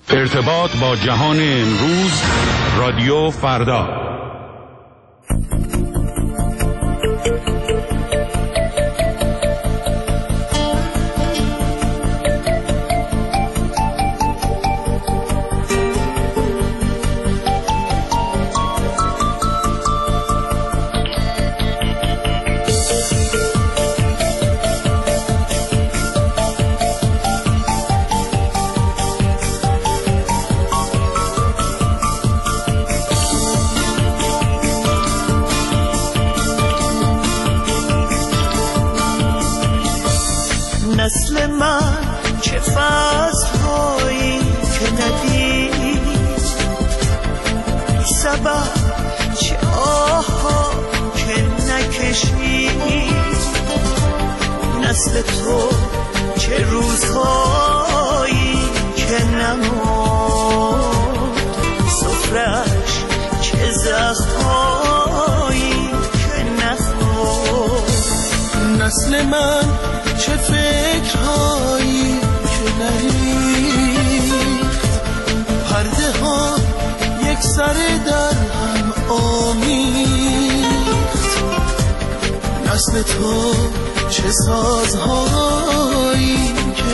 ارتباط با جهان امروز، رادیو فردا. نسل من چه فصل‌هایی که ندید، سبب چه آه‌ها که نکشید. نسل تو چه روزهایی که نمود، سفرش چه زخم‌هایی که نخورد. نسل من چه فکرهایی که نریخت، پرده ها یک سر در هم آمیخت. نسل تو چه سازهایی که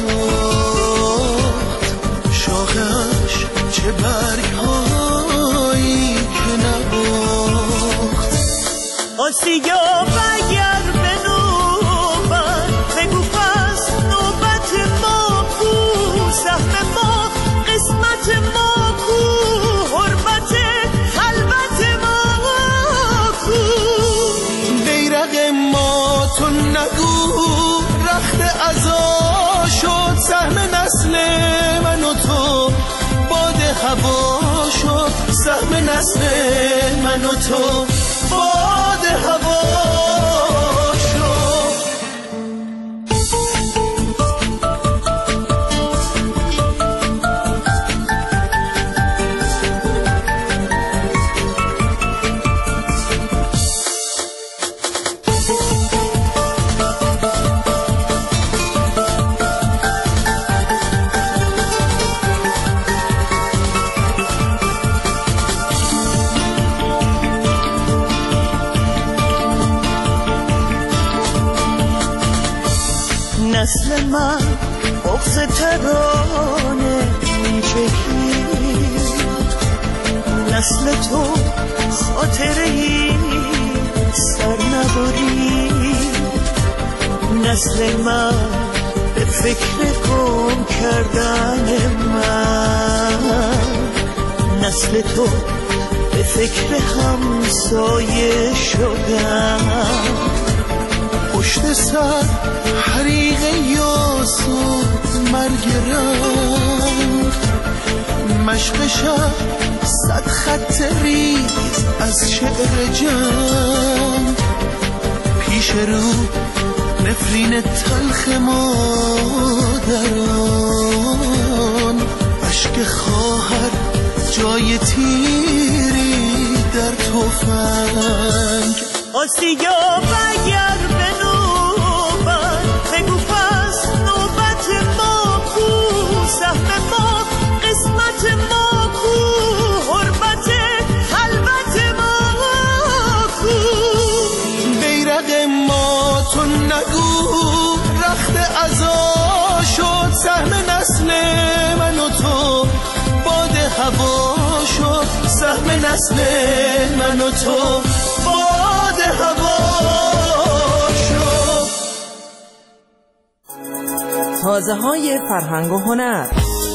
نساخت، شاخش چه برگهایی که نباخت. آسیا بگر به نوبت، بگو پس نوبت ما کو، سهم ما قسمت ما کو، حرمت خلوت ما کو. بیرق ما تو نگو، رخت عزا شد سهم نسل من و تو، باد هوا شد سهم نسل من و تو، باد هوا شد. نسل من بغض ترانه میچکید، نسل تو خاطره‌ای سر نبرید. نسل من به فکر گم کردن من، نسل تو به فکر همسایه شدن. پشت سر حریق یاس و مرگ رنگ، مشق شب 100 خط ریز از شعر جنگ. پیش رو نفرین تلخ مادران، عشق خواهر جای تیری در تفنگ. آسیا بگر به نوبت، بگو پس نوبت ما کو، سهم ما قسمت ما کو، حرمت خلوت ما کو. بیرق ما تو نگو، رخت عزا شد سهم نسل من و تو، باد هوا شد سهم نسل من و تو، باد هوا شد. تازه های فرهنگ و هنر.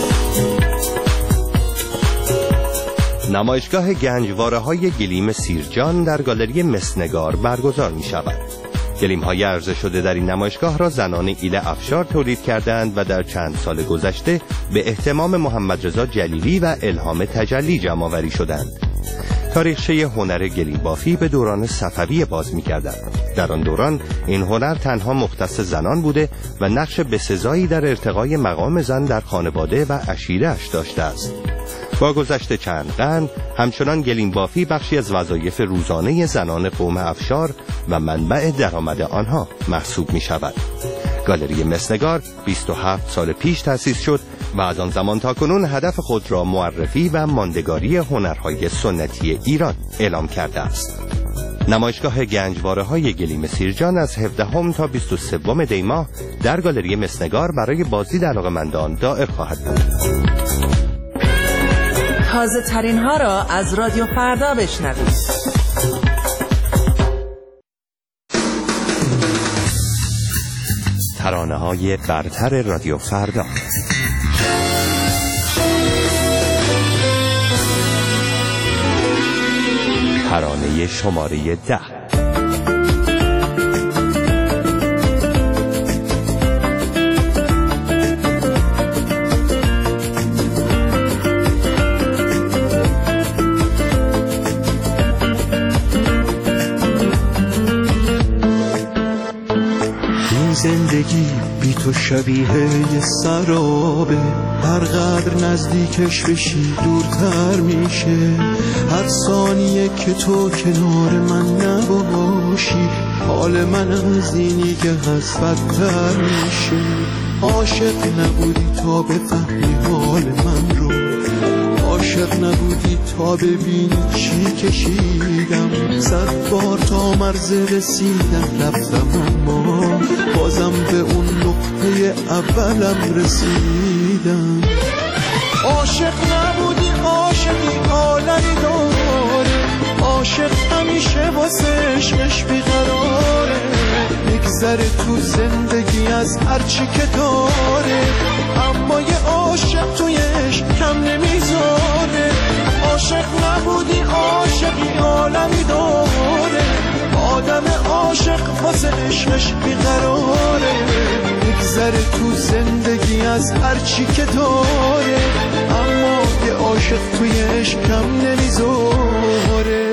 نمایشگاه گنجواره‌های گلیم سیرجان در گالری مسنگار برگزار می شود. گلیم‌های عرضه شده در این نمایشگاه را زنان ایل افشار تولید کردند و در چند سال گذشته به اهتمام محمد رضا جلیلی و الهام تجلی جمع‌آوری شدند. تاریخچه هنر گلیم بافی به دوران صفوی باز می‌گردد. در آن دوران این هنر تنها مختص زنان بوده و نقش بسزایی در ارتقای مقام زن در خانواده و عشیره‌اش داشته است. با گذشت چند قرن همچنان گلیم بافی بخشی از وظایف روزانه زنان قوم افشار و منبع درآمد آنها محسوب می شود. گالری مسنگار 27 سال پیش تأسیس شد و از آن زمان تا کنون هدف خود را معرفی و ماندگاری هنرهای سنتی ایران اعلام کرده است. نمایشگاه گنجواره‌های گلیم سیرجان از 17 تا 23 دی ماه در گالری مسنگار برای بازدید علاقه‌مندان دائر خواهد بود. تازه ترین ها را از رادیو فردا بشنوید. ترانه‌های برتر رادیو فردا. ترانه شماره 10. زندگی بی تو شبیه یه سرابه، هر قدر نزدیکش بشی دورتر میشه. هر ثانیه که تو کنار من نباشی حال من از اینی که هست بدتر میشه. عاشق نبودی تا بفهمی حال من رو، عاشق نبودی تا ببینی چی کشیدم. 100 بار تا مرز رسیدم رفتم اما بازم به اون نقطه اولم رسیدم. عاشق نبودی عاشقی عالمی داره، عاشق همیشه واسش عشق بیقراره. میگذره تو زندگی از هرچی که داره، اما یه عاشق تویش کم نمیذاره. عاشق نبودی عاشقی عالمی داره، آدم عاشق واسه عشقش بیقراره. میگذره تو زندگی از هرچی که داره، اما یه عاشق تویش کم نمیذاره.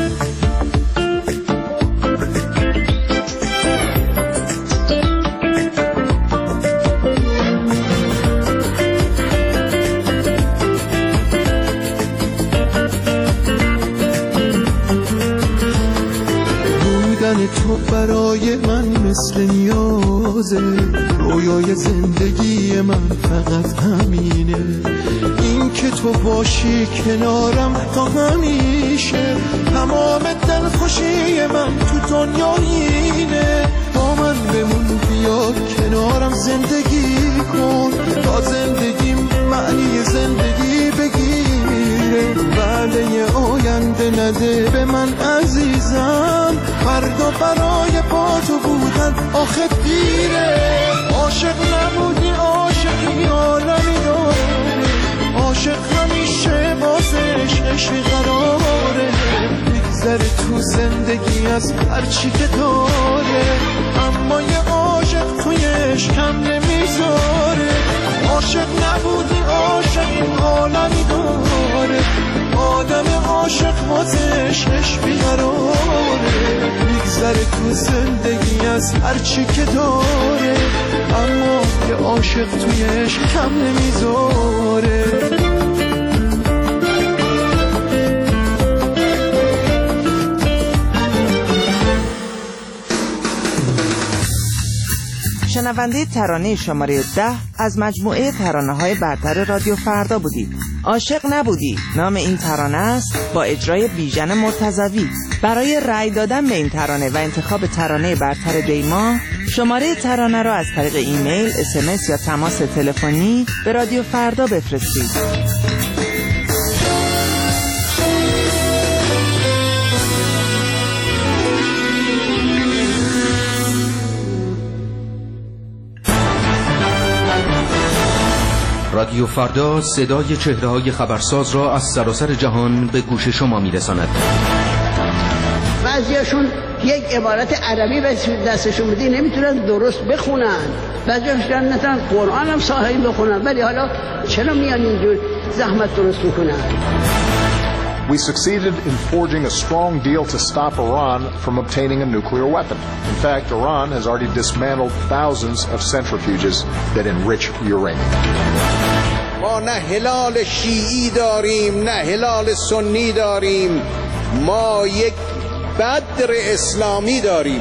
تو برای من مثل نیازه، رویای زندگی من فقط همینه. این که تو باشی کنارم تا همیشه، تمام دلخوشی من تو دنیا اینه. با من بمون بیا کنارم زندگی کن، تا زندگیم معنی زندگی بگیره. وعده آینده نده به من عزیزم، فردا برای با تو بودن آخه دیره. عاشق نبودی عاشقی عالمی داره، عاشق همیشه واسش عشق قراره. میگذره تو زندگی از هرچی که داره، اما یه عاشق تویش کم نمیذاره. عاشق نبودی عاشقی عالمی داره، آدم عاشق واسش عشق بیقراره. میگذره تو زندگی از هرچی که داره، اما یه عاشق تویش کم نمیذاره. شنونده ترانه شماره 10 از مجموعه ترانه‌های برتر رادیو فردا بودید. عاشق نبودی نام این ترانه است، با اجرای بیژن مرتضوی. برای رأی دادن به این ترانه و انتخاب ترانه برتر دیما، شماره ترانه را از طریق ایمیل، SMS یا تماس تلفنی به رادیو فردا بفرستید. رادیو فردا صدای چهره‌های خبرساز را از سراسر جهان به گوش شما می‌رساند. بعضیاشون یک عبارت عربی به دستشون بدی نمیتونن درست بخونن، بعضیاشون نمیتونن قرآن هم صحیح بخونن، ولی حالا چرا میان اینجور زحمت درست میکنن؟ We succeeded in forging a strong deal to stop Iran from obtaining a nuclear weapon. In fact, Iran has already dismantled thousands of centrifuges that enrich uranium. ما نه هلال شیعی داریم نه هلال سنی داریم، ما یک بدر اسلامی داریم.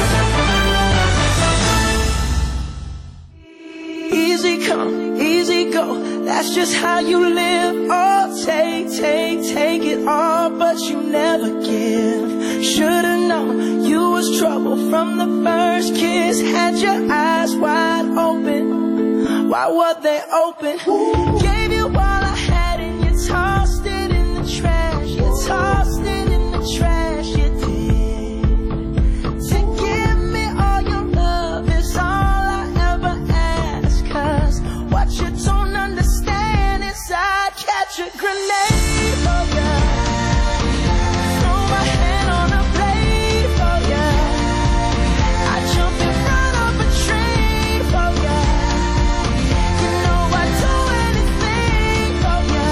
Easy come, easy go. That's just how you live. Oh, take it all, but you never give. Should've known you was trouble from the first kiss. Had your eyes wide open. Why were they open? Gave you all I had and you tossed it in the trash. You tossed it in the trash, you did. To give me all your love is all I ever ask. Cause what you don't understand is I'd catch a grenade for ya. Throw my hand on a blade for ya. I'd jump in front of a train for ya. You know I'd do anything for ya.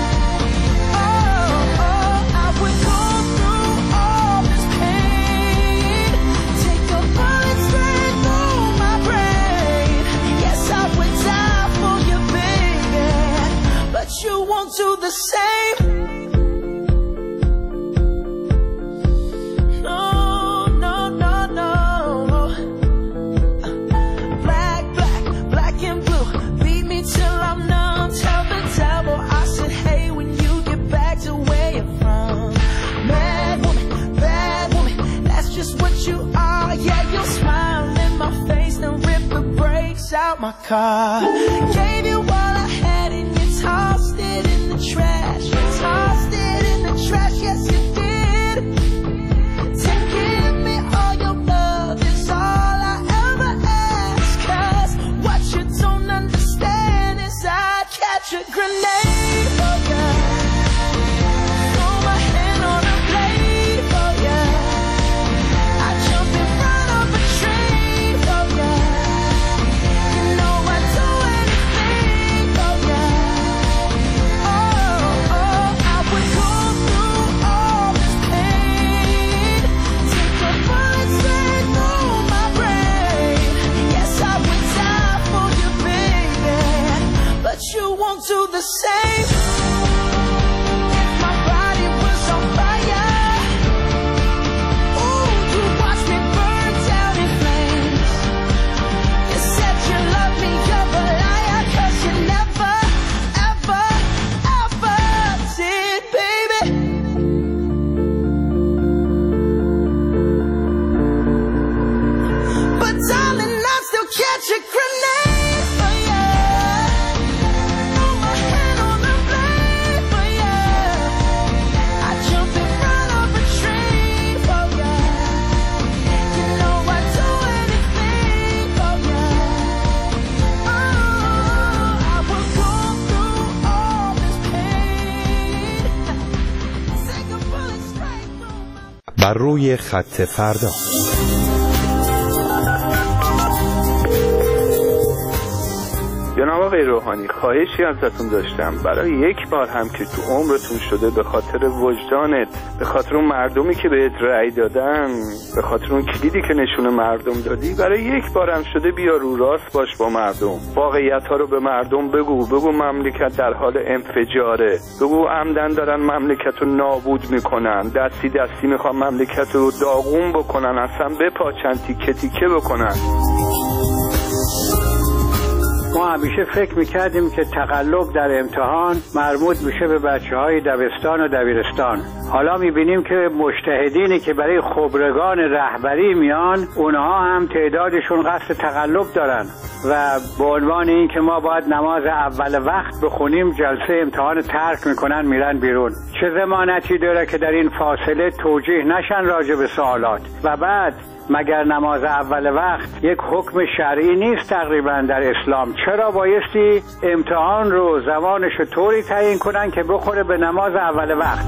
Oh, I would go through all this pain. Take a bullet straight through my brain. Yes, I would die for you, baby. But you won't do the same. No, no, no, no. Black and blue. Beat me till I'm numb. Tell the devil I said, hey, when you get back to where you're from. Bad woman, that's just what you are. Yeah, you'll smile in my face, then rip the brakes out my car. Gave you all I had and you tossed it in the trash. You tossed it in the trash, yes you did. To give me all your love is all I ever ask. Cause what you don't understand is I'd catch a grenade for ya. Throw my hand on a blade for ya. I'd jump in front of a train for ya. You know I'd do anything for ya. Oh, I would go through all this pain. Take a bullet straight through my brain. Yes, I would die for you, baby. But you won't do the same. If my body was on fire, ooh, you watch me burn down in flames. You said you loved me, you're a liar. Cause you never, ever, ever did, baby. But darling, I'd still catch a grenade for ya. Throw my hand on a blade for ya. I'd jump in front of a train for ya. You know I'd do anything for ya. Oh, I would go through all this pain. Take a bullet straight through my بر روی خط فردا. جناب آقای روحانی، خواهشی ازتون داشتم برای یک بار هم که تو عمرتون شده به خاطر وجدانت، به خاطر اون مردمی که بهت رأی دادن، به خاطر اون کلیدی که نشون مردم دادی، برای یک بار هم شده بیا رو راست باش با مردم. واقعیت ها رو به مردم بگو مملکت در حال انفجاره، بگو عمدن دارن مملکت رو نابود میکنن، دستی میخوان مملکت رو داغون بکنن، اصلا بپاچن، تیکه تیکه بکنن. ما همیشه فکر میکردیم که تقلب در امتحان مربوط میشه به بچه‌های دبستان و دبیرستان. حالا میبینیم که مجتهدینی که برای خبرگان رهبری میان، اونها هم تعدادشون قصد تقلب دارن و به عنوان این که ما باید نماز اول وقت بخونیم، جلسه امتحان ترک میکنن، میرن بیرون. چه ضمانتی داره که در این فاصله توجیه نشن راجع به سوالات؟ و بعد مگر نماز اول وقت یک حکم شرعی نیست تقریبا در اسلام؟ چرا بایستی امتحان رو زمانش رو طوری تعیین کنن که بخوره به نماز اول وقت؟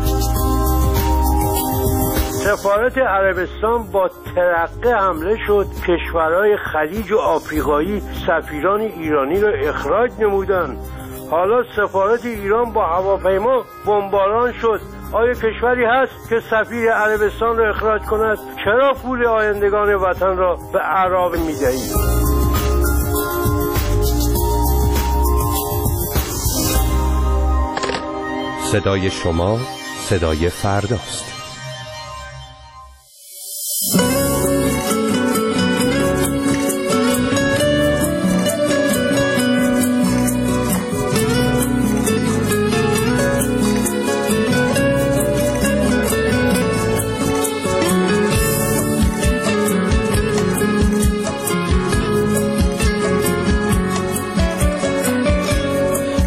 سفارت عربستان با ترقه حمله شد، کشورهای خلیج و آفریقایی سفیران ایرانی را اخراج نمودند. حالا سفارت ایران با هواپیما بمباران شد. آیا کشوری هست که سفیر عربستان را اخراج کند؟ چرا پول آیندگان وطن را به اعراب می‌دهید؟ صدای شما صدای فرداست.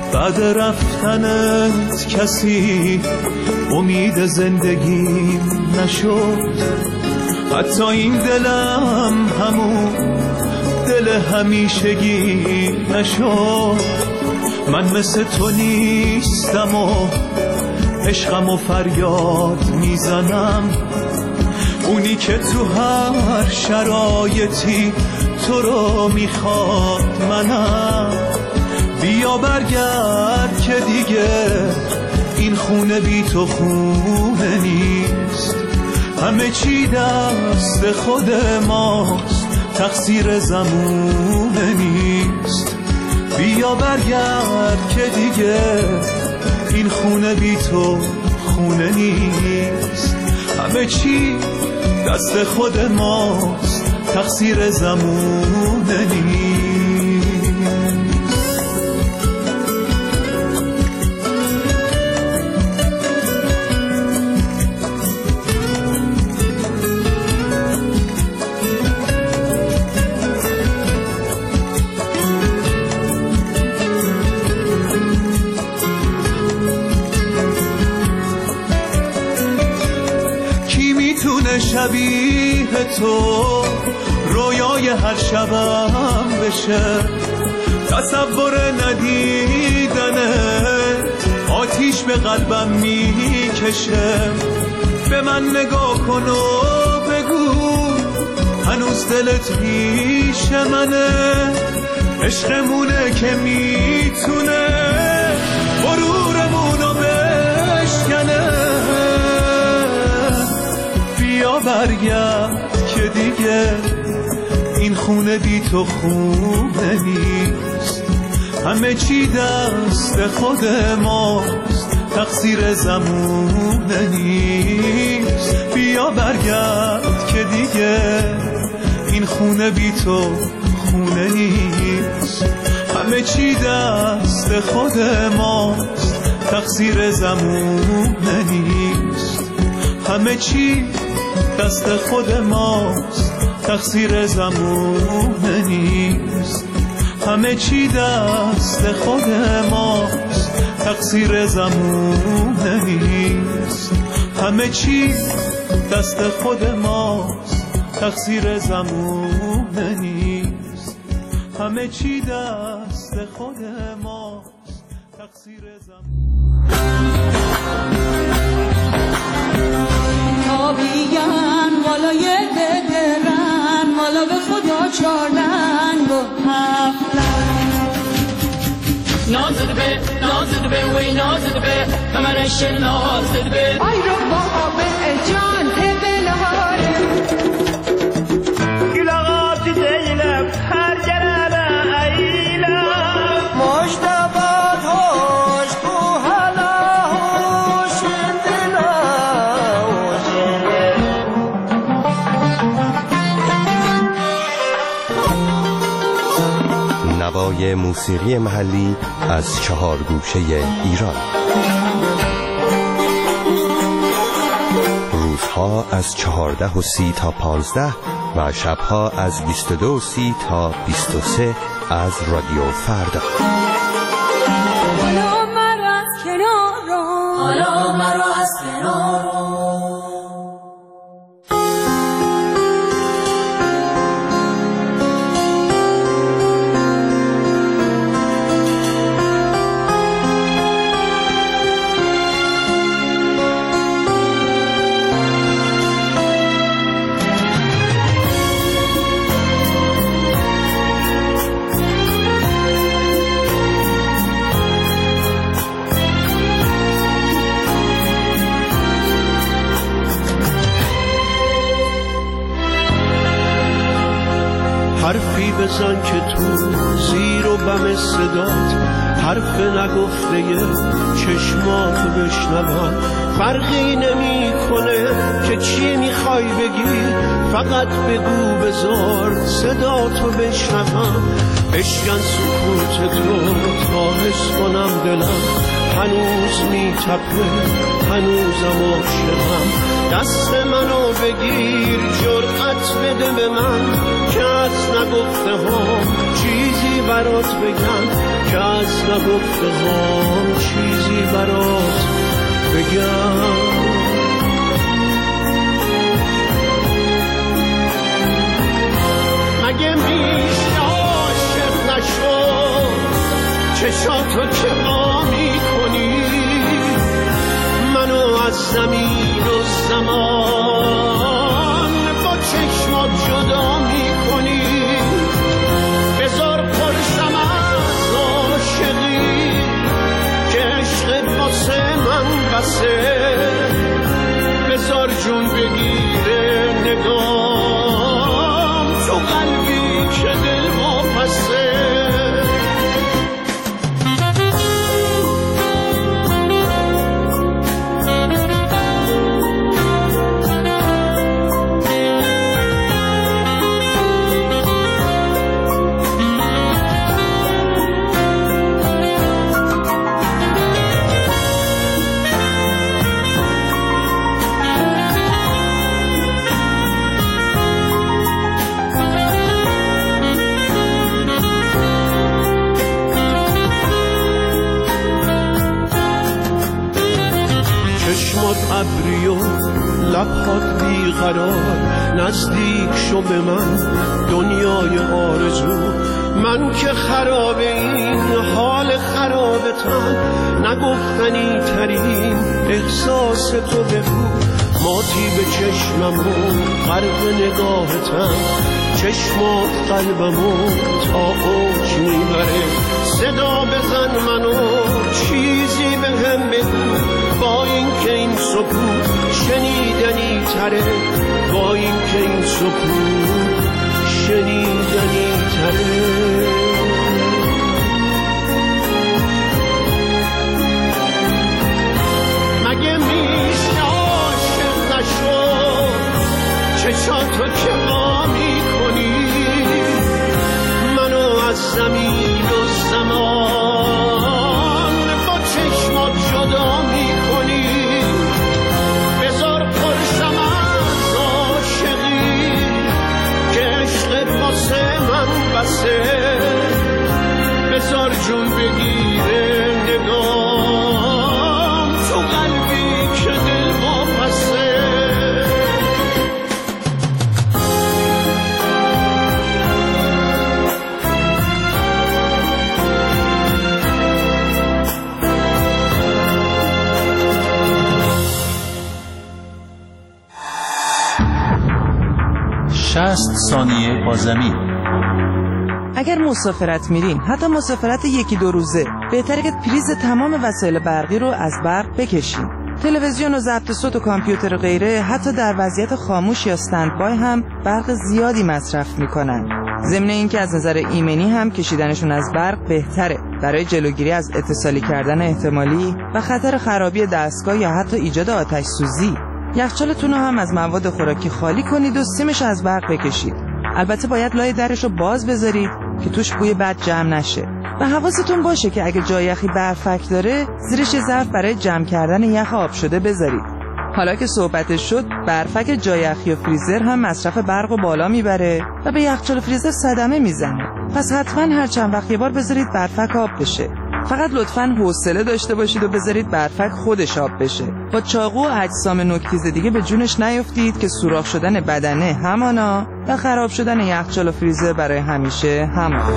بعد رفتنت کسی امید زندگی نشد، حتی این دلم همون دل همیشگی نشد. من مثل تو نیستم و عشقم و فریاد میزنم، اونی که تو هر شرایطی تو رو میخواد منم. بیا برگرد که دیگه این خونه بی تو خونه نیست، همه چی دست خود ماست، تقصیر زمونه نیست. بیا برگرد که دیگه این خونه بی تو خونه نیست، همه چی دست خود ماست، تقصیر زمونه نیست. شبیه تو رویای هر شبم بشه، تصور ندیدنت آتیش به قلبم میکشه. به من نگاه کن و بگو هنوز دلت پیش منه، عشقمونه که میتونه غرورمونو بشکنه. بیا برگرد که دیگه این خونه بی تو خونه نیست، همه چی دست خود ماست، تقصیر زمونه نیست. بیا برگرد که دیگه این خونه بی تو خونه نیست، همه چی دست خود ماست، تقصیر زمونه نیست. همه چی دست خود ماست، تقصیر زمونه نیست. همه چی دست خود ماست، تقصیر زمونه نیست. همه چی دست خود ماست، تقصیر زمونه نیست. همه چی دست خود ماست، تقصیر زمونه. تابیگن والای ددرن والا به خدا چارلن و هفتلن. نازد به وی نازد به کمرش نازد به آی رو با به جان بلاره گلاغات دیلم هر جرابه ایلم مشتبات هوش کو حالا هوش نوای موسیقی محلی از 4 گوشه ایران. روزها از 14:30 تا 15 و شبها از 22:30 تا 23 از رادیو فردا. حالا مرا از کنار رو، حالا مرا از کنار رو. حرفی بزن که تو زیر و بم صدات، حرف نگفته چشماتو بشنوم. فرقی نمی کنه که چی میخوای بگی، فقط بگو بذار صداتو بشنوم. بشکن سکوت تو تا حس کنم دلم هنوز میتپه، هنوزم عاشقم. دست منو بگیر، جرأت بده به من که از نگفته ها چیزی برات بگم که از نگفته هام چیزی برات بگم. مگه میشه عاشق نشو چشاتو که ما میکنی منو از زمین و زمان با چشمات جدا میکنی. بذار پرسم از عاشقی که عشق واسه من بسه، بذار جون بگیره نگام تو قلبی که دل واپسه. ابری و لبخات بیقرار نزدیک شو به من دنیای آرزو. من که خراب این حال خرابتم نگفتنی ترین احساس تو بگو. ماتی به چشمم و غرق نگاهتم چشمات قلبمو تا اوج میبره. صدا بزن منو چیزی به هم بگو با این که این سکوت شنیدنی تره، با این که این سکوت شنیدنی تره. مگه میشه عاشق نشو چشاتو که ما میکنی منو از زمین و زمان با چشمات جدا میکنی. بذار پرسم از عاشقی که عشق واسه من بسه، بذار جون بگیره نگام تو قلبی که دل واپسه. ثانیه با زمین. اگر مسافرت میرین، حتی مسافرت 1-2 روزه، بهتره که پریز تمام وسایل برقی رو از برق بکشین. تلویزیون و ضبط صوت و کامپیوتر و غیره حتی در وضعیت خاموش یا استندبای هم برق زیادی مصرف میکنن. ضمن اینکه از نظر ایمنی هم کشیدنشون از برق بهتره برای جلوگیری از اتصالی کردن احتمالی و خطر خرابی دستگاه یا حتی ایجاد آتش سوزی. یخچالتون رو هم از مواد خوراکی خالی کنید و سیمش از برق بکشید. البته باید لای درش رو باز بذارید که توش بوی بد جمع نشه و حواستون باشه که اگه جای یخی برفک داره زیرش یه ظرف برای جمع کردن یخ آب شده بذارید. حالا که صحبتش شد، برفک جای یخی و فریزر هم مصرف برق رو بالا میبره و به یخچال و فریزر صدمه میزنه. پس حتما هر چند وقت یه بار بذارید برفک آب بشه. فقط لطفاً حوصله داشته باشید و بذارید برفک خودش آب بشه. با چاقو و اجسام نوک‌تیز دیگه به جونش نیفتید که سوراخ شدن بدنه همانا و خراب شدن یخچال و فریزر برای همیشه همان.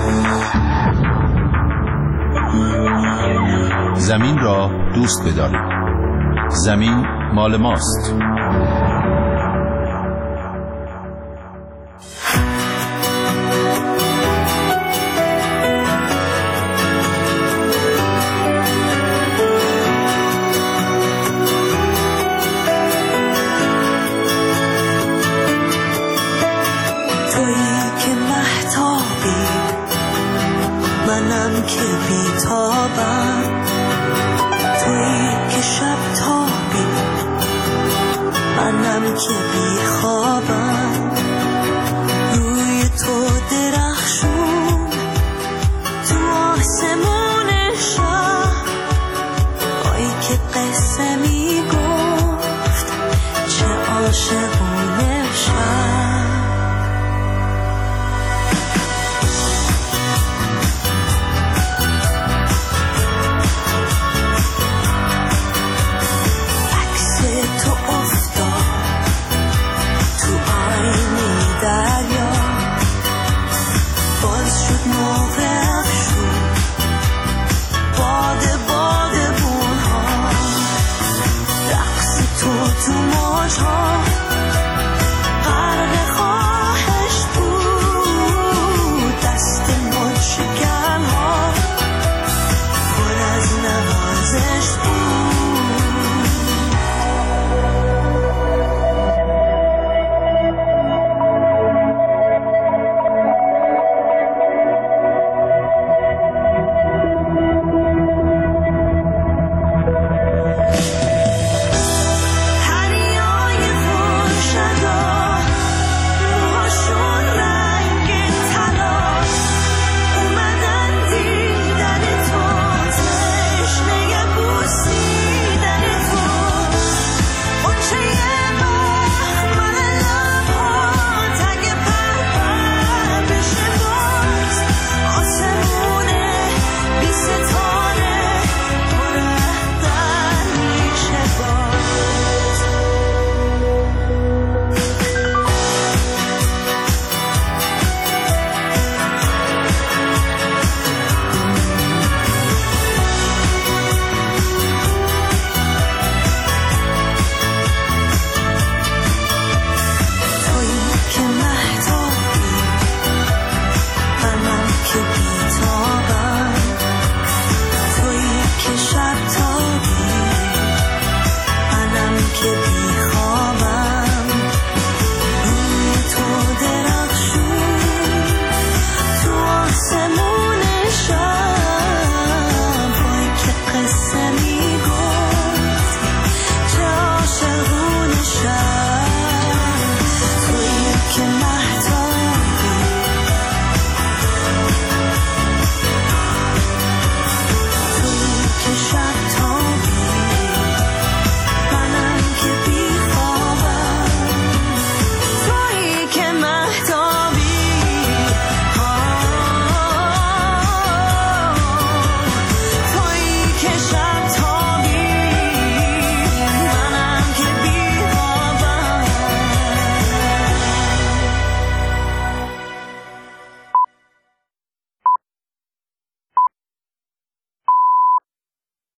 زمین را دوست بدارید. زمین مال ماست. که بیتابم، تویی که شب تابی، منم که بیخوابم. روی تو درخشون تو آسمون شب، آی که قصه میگفت چه عاشقونه شب. چشم